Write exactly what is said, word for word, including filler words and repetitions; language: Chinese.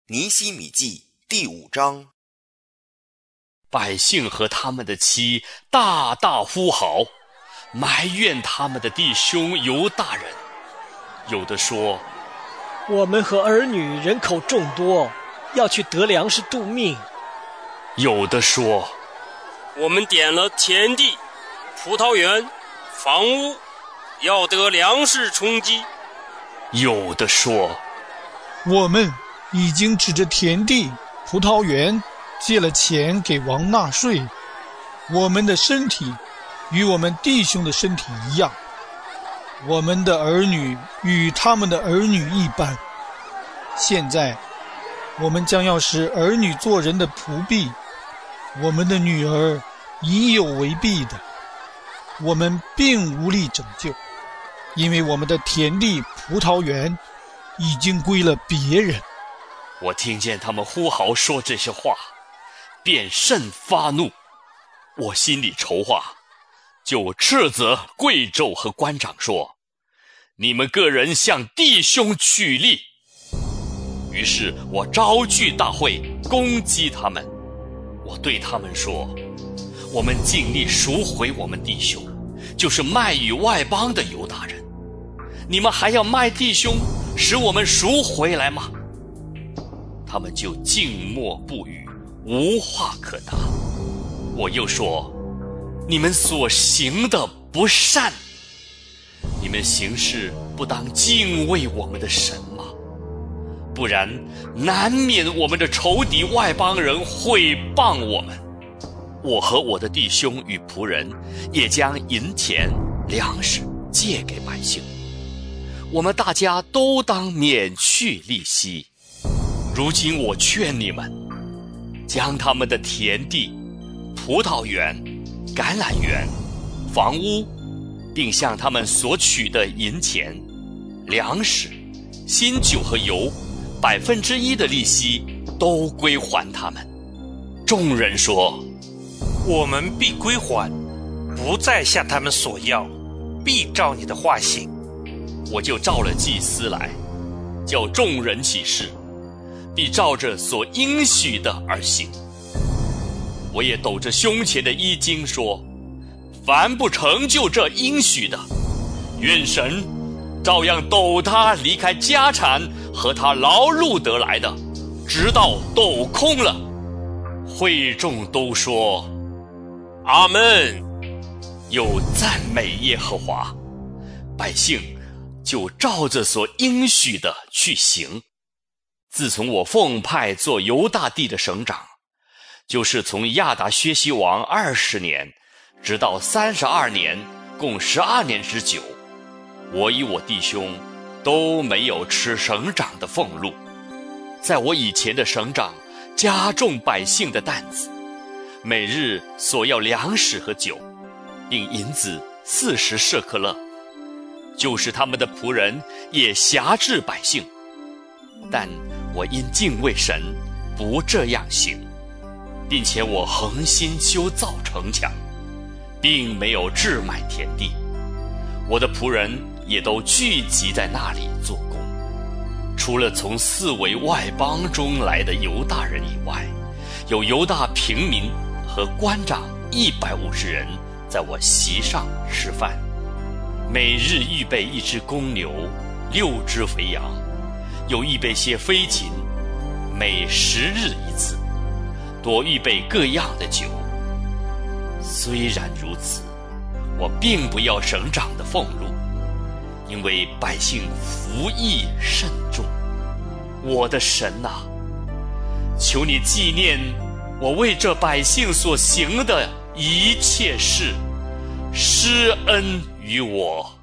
尼希米记第五章。 百姓和他们的妻大大呼号，埋怨他们的弟兄犹大人。有的说， 我们和儿女人口众多，要去得粮食度命。 有的说， 我们点了田地、葡萄园、房屋，要得粮食充饥。 有的说， 我们已经指着田地、葡萄园借了钱给王纳税，我们的身体与我们弟兄的身体一样，我们的儿女与他们的儿女一般。现在我们将要使儿女做人的仆婢，我们的女儿已有为婢的，我们并无力拯救，因为我们的田地、葡萄园已经归了别人。 我听见他们呼号说这些话，便甚发怒。我心里筹划，就斥责贵胄和官长说，你们个人向弟兄取利。于是我招聚大会，攻击他们。我对他们说，我们尽力赎回我们弟兄，就是卖与外邦的犹大人。你们还要卖弟兄，使我们赎回来吗？他们就静默不语，无话可答。我又说，你们所行的不善，你们行事不当敬畏我们的神吗？不然难免我们的仇敌外邦人毁谤我们。我和我的弟兄与仆人也将银钱、粮食借给百姓，我们大家都当免去利息。如今我劝你们，将他们的田地、葡萄园、橄榄园、房屋，并向他们所取的银钱、粮食、新酒和油，百分之一的利息都归还他们。众人说， 我们必归还，不再向他们索要，必照你的话行。 我就召了祭司来，叫众人起誓，必照着所应许的而行。我也抖着胸前的衣襟说，凡不成就这应许的，愿神照样抖他离开家产和他劳碌得来的，直到抖空了。会众都说阿们， 又赞美耶和华。百姓就照着所应许的去行。自从我奉派做犹大地的省长，就是从亚达薛西王二十年直到三十二年，共十二年之久，我与我弟兄都没有吃省长的俸禄。在我以前的省长加重百姓的担子，每日所要粮食和酒，并银子四十舍克勒，就是他们的仆人也辖制百姓。但我因敬畏神，不这样行，并且我恒心修造城墙，并没有置买田地。我的仆人也都聚集在那里做工，除了从四围外邦中来的犹大人以外，有犹大平民和官长一百五十人在我席上吃饭，每日预备一只公牛，六只肥羊，有预备些飞禽，每十日一次，多预备各样的酒。虽然如此，我并不要省长的俸禄，因为百姓服役甚重。我的神啊，求你纪念我为这百姓所行的一切事，施恩于我。